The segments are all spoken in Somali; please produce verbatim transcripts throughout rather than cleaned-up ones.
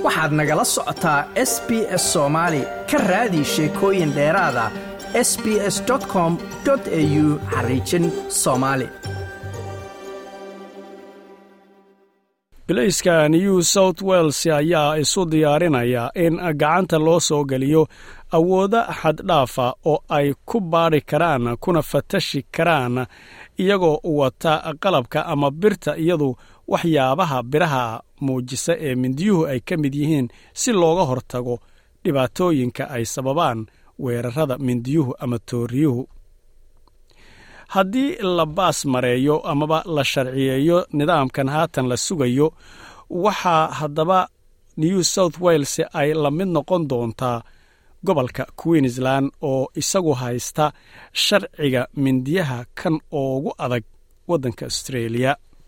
waxaad nagala socotaa S B S Soomaali ka raadi sheekooyin dheeraada s b s dot com dot a u xariijin Soomaali. Bilayska New South Wales ayaa isu diyaarinaya in gacanta loo soo geliyo awooda xad dhaafa oo ay ku baari karaan kuna fatashi karaan iyagoo wata qalabka ama birta iyadu waxyaabaha biraha muujisa ee mindiyuhu ay ka mid yihiin si looga hortago dhibaatooyinka ay sababaan weerarada mindiyuhu ama tooriyuhu. haddii la baas mareeyo amaba la sharciyeeyo nidaamkan haatan la sugayo, waxaa haddaba New South Wales ay la mid noqon doontaa gobolka Queensland oo isagu haysta sharciga mindiyaha kan ugu adag waddanka Australia.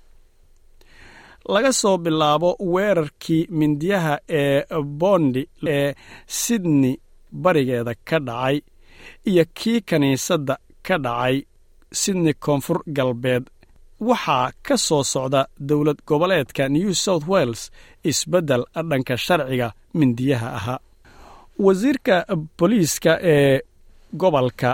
laga soo bilaabo weerarkii mindiyaha ee Bondi ee Sydney barigeeda ka dhacay iyo kii kaniisadda ka dhacay Sydney koonfur galbeed, waxaa ka soo socda dowlad goboleedka New South Wales isbeddel dhanka sharciga mindiyaha ahaa. wasiirka booliiska ee gobolka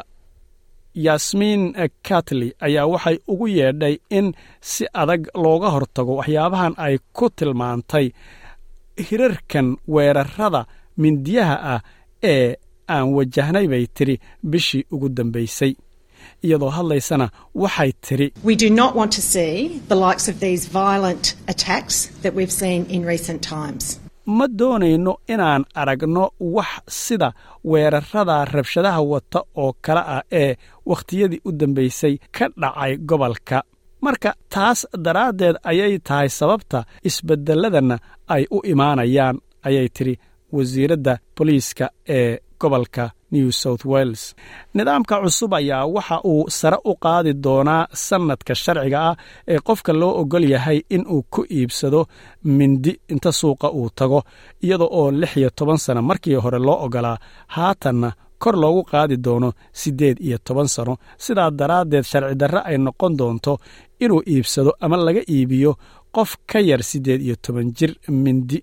Yasmin Catley ayaa waxay ugu yeedhay in si adag looga hortago waxyaabahan ay ku tilmaantay hirarkan weerarada mindiyaha ah ee aan wajahnay bay tiri bishii ugu dambaysay. iyadoo hadlaysana waxay tiri, We do not want to see the likes of these violent attacks that we've seen in recent times. ma doonayno inaan aragno wax sida weerarada rabshadaha wata oo kala ah ee wakhtiyadii u dambaysay ka dhacay gobolka. marka taas daraaddeed ayay tahay sababta isbeddeladana ay u imaanayaan, ayay tiri wasiiradda booliiska ee gobolka New South Wales. nidaamka cusub ayaa waxa uu sare u qaadi doonaa sanadka sharciga ah ee qofka loo ogol yahay in uu ku iibsado mindi inta suuqa uu tago, iyada oo lix iyo toban sano markii hore loo ogolaa, haatanna kor loogu qaadi doono siddeed iyo toban sano. sidaa daraaddeed sharci darre ay noqon doonto inuu iibsado ama laga iibiyo qof ka yar siddeed iyo toban jir mindi.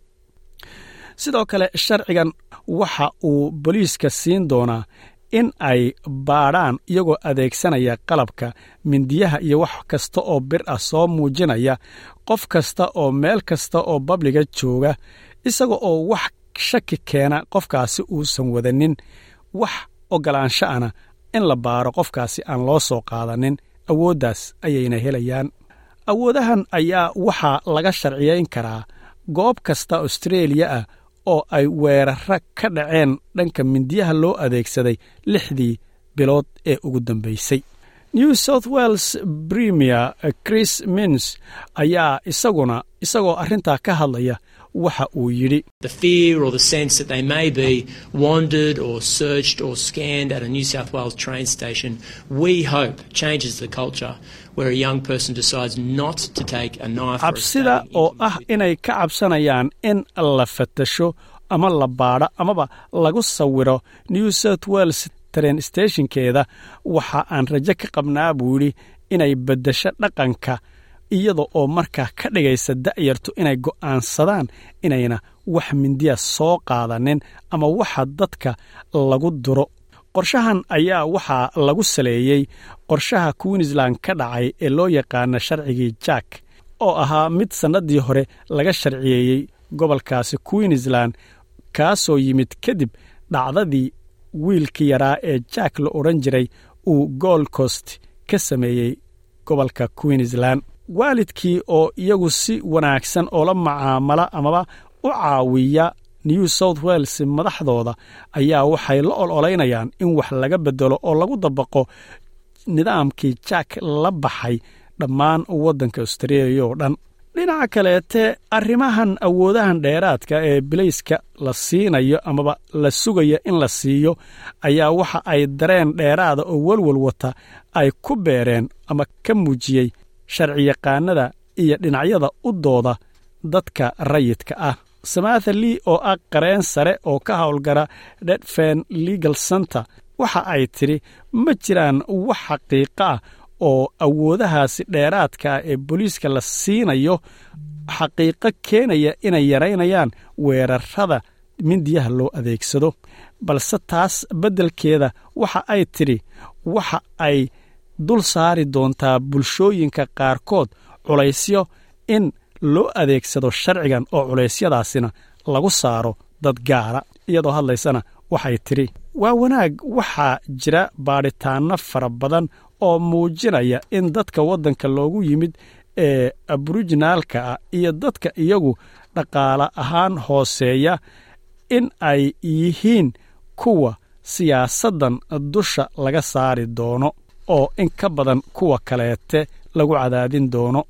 sidoo kale sharcigan waxa uu booliiska siin doonaa in ay baadhaan iyagoo adeegsanaya qalabka mindiyaha iyo wax kasta oo bir ah soo muujinaya qof kasta oo meel kasta oo babliga jooga, isaga oo wax shaki keena qofkaasi uusan wadanin wax ogolaansho ana in la baaro qofkaasi aan loo soo qaadanin. awooddaas ayayna helayaan. awoodahan ayaa waxaa laga sharciyeyn karaa goob kasta Australia ah oo ay weerarra ka dhaceen dhanka mindiyaha loo adeegsaday lixdii bilood ee ugu dambaysay. New South Wales Premier Chris Minns ayaa isaguna isagoo arrintaa ka hadlaya waxa uu yidhi, The fear or the sense that they may be wandered or searched or scanned at a New South Wales train station, we hope changes the culture where a young person decides not to take a knife or a cabsida oo ah inay ka cabsanayaan in la fatasho ama la baadho amaba lagu sawiro New South Wales train stationkeeda. waxa aan rajo ka qabnaa buu yidhi inay beddesho dhaqanka iyada oo markaa ka dhigaysa da'yartu inay go'aansadaan inayna wax mindiya soo qaadanin ama waxa dadka lagu duro. qorshahan ayaa waxaa lagu saleeyey qorshaha Queensland ka dhacay ee loo yaqaano sharcigii Jack oo ahaa mid sannadii hore laga sharciyeeyey gobolkaasi Queensland, kaasoo yimid kadib dhacdadii wiilkii yaraa ee Jack la odhan jiray uu Gold Coast ka sameeyey gobolka Queensland. waalidkii oo iyagu si wanaagsan oo la macaamala amaba u caawiya New South Wales madaxdooda ayaa waxay la ololeynayaan in wax laga bedelo oo lagu dabaqo nidaamkii Jack la baxay dhammaan waddanka Australia oo dhan. dhinaca kaleete arrimahan awoodahan dheeraadka ee bilayska la siinayo amaba la sugayo in la siiyo ayaa waxa ay dareen dheeraada oo walwal wata ay ku beereen ama ka muujiyey sharciyaqaanada iyo dhinacyada u dooda dadka rayidka ah. Samantha Lee oo ah qareen sare oo ka howlgala Redfern Legal Center waxa ay tiri ma jiraan wax xaqiiqo ah oo awoodahaasi dheeraadka ee booliiska la siinayo xaqiiqo keenaya inay yaraynayaan weerarada mindiyaha loo adeegsado, balse taas beddelkeeda waxa ay tidhi waxa ay dul saari doontaa bulshooyinka qaarkood culaysyo in loo adeegsado sharcigan oo culeysyadaasina lagu saaro dad gaara. iyadoo hadlaysana waxay tidhi waa wanaag waxaa jira baadhitaanno fara badan oo muujinaya in dadka waddanka loogu yimid ee aboriginaalka ah iyo dadka iyagu dhaqaale ahaan hooseeya in ay yihiin kuwa siyaasaddan dusha laga saari doono oo in ka badan kuwa kaleete lagu cadaadin doono.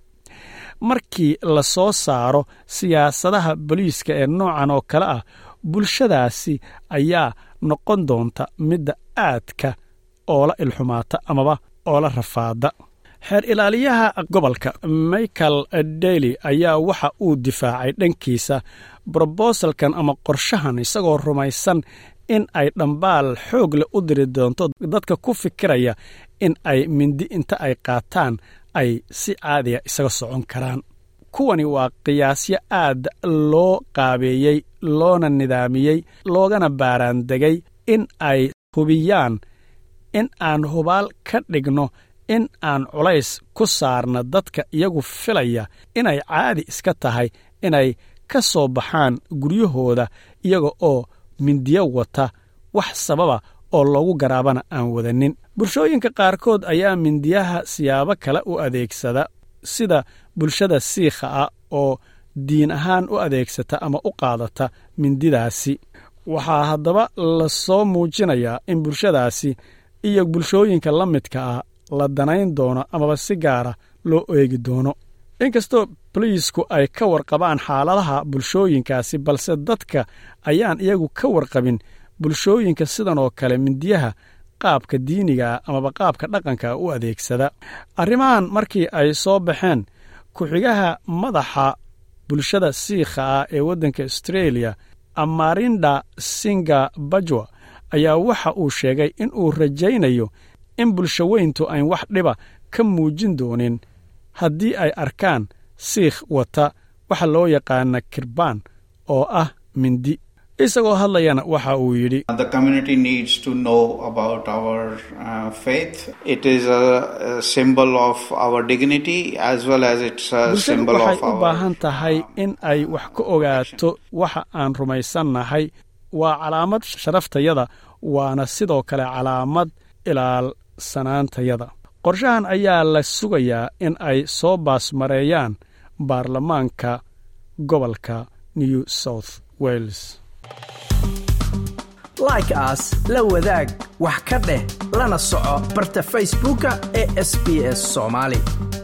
markii la soo saaro siyaasadaha booliiska ee noocan oo kale ah, bulshadaasi ayaa noqon doonta midda aadka oo la ilxumaata amaba oo la rafaada. xeer ilaaliyaha gobolka Michael Daly ayaa waxa uu difaacay dhankiisa brobosalkan ama qorshahan isagoo rumaysan in ay dhambaal xoog leh u diri doonto dadka ku fikiraya in ay mindi inta ay qaataan ay si caadiya isaga socon karaan. kuwani waa qiyaasyo aad loo qaabeeyey, loona nidaamiyey, loogana baaraandegay in ay hubiyaan in aan hubaal ka dhigno in aan culays ku saarna dadka iyagu filaya inay caadi iska tahay inay ka soo baxaan guryahooda iyaga oo mindiyo wata, wax sababa oo loogu garaabana aan wadanin. bulshooyinka qaarkood ayaa mindiyaha siyaabo kale u adeegsada, sida bulshada siikha ah oo diin ahaan u adeegsata ama u qaadata mindidaasi. waxaa haddaba la soo muujinayaa in bulshadaasi iyo bulshooyinka la midka ah la danayn doono amaba si gaara loo eegi doono. inkastoo boliisku ay ka warqabaan xaaladaha bulshooyinkaasi, balse dadka ayaan iyagu ka warqabin bulshooyinka sidan oo kale mindiyaha qaabka diiniga amaba qaabka dhaqanka u adeegsada. arrimahan markii ay soo baxeen, ku-xigaha madaxa bulshada siikha ah ee waddanka Australia, Amarinda Singa Bajwa, ayaa waxa uu sheegay in uu rajaynayo in bulshaweyntu ay wax dhiba ka muujin doonin haddii ay arkaan siikh wata waxa loo yaqaana kirbaan oo ah mindi. isagoo hadlayana waxa uu yidhi The community needs to know about our uh, faith. It is a, a symbol of our dignity as well as it's a symbol of our... waxay u baahan tahay in ay wax ka ogaato waxa aan rumaysannahay. waa calaamad sharaftayada, waana sidoo kale calaamad ilaalsanaantayada. qorshahan ayaa la sugayaa in ay soo baasmareeyaan baarlamaanka gobolka New South Wales. like as la wadaag wax ka dheh lana soco barta Facebooka ee S B S Somali.